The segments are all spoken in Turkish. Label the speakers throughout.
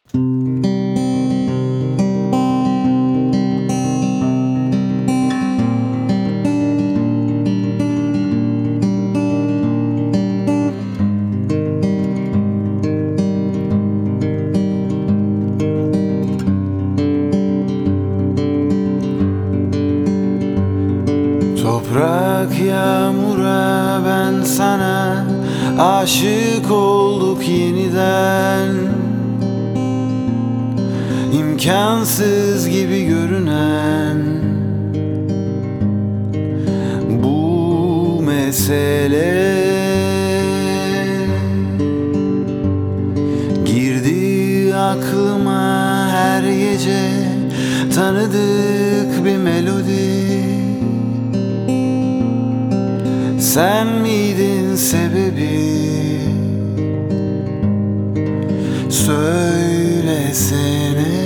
Speaker 1: Toprak yağmura ben sana aşık olduk yeniden. İmkansız gibi görünen bu mesele girdi aklıma her gece, tanıdık bir melodi. Sen miydin sebebi? Söylesene.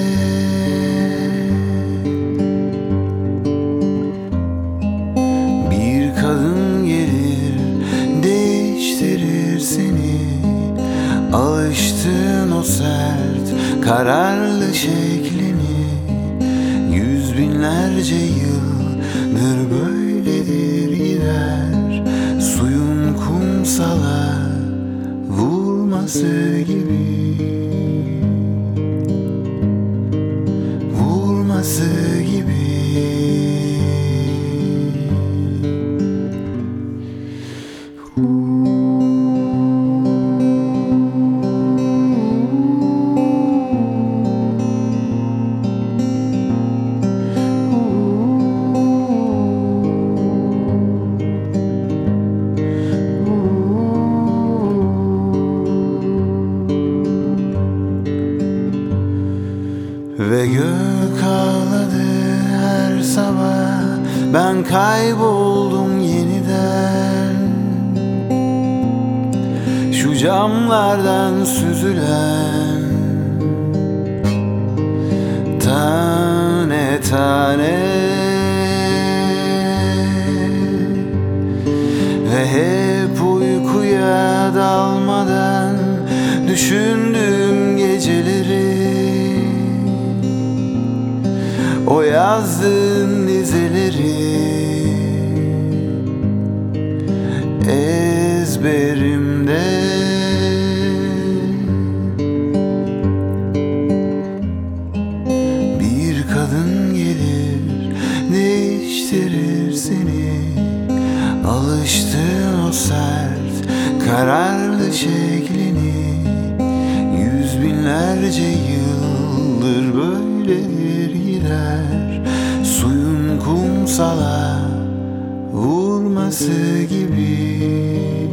Speaker 1: Bir kadın gelir, değiştirir seni. Alıştığın o sert, kararlı şeklini. Yüz binlerce yıldır böyledir gider. Suyun kumsala vurması gibi, vurması gibi. Ve gök ağladı her sabah, ben kayboldum yeniden. Şu camlardan süzülen tane tane ve hep uykuya dalmadan düşündüğüm geceleri. O yazdığın dizeleri ezberimde. Bir kadın gelir, değiştirir seni. Alıştığın o sert, kararlı şeklini. Yüz binlerce yıldır böyledir gider. Suyun kumsala vurması gibi.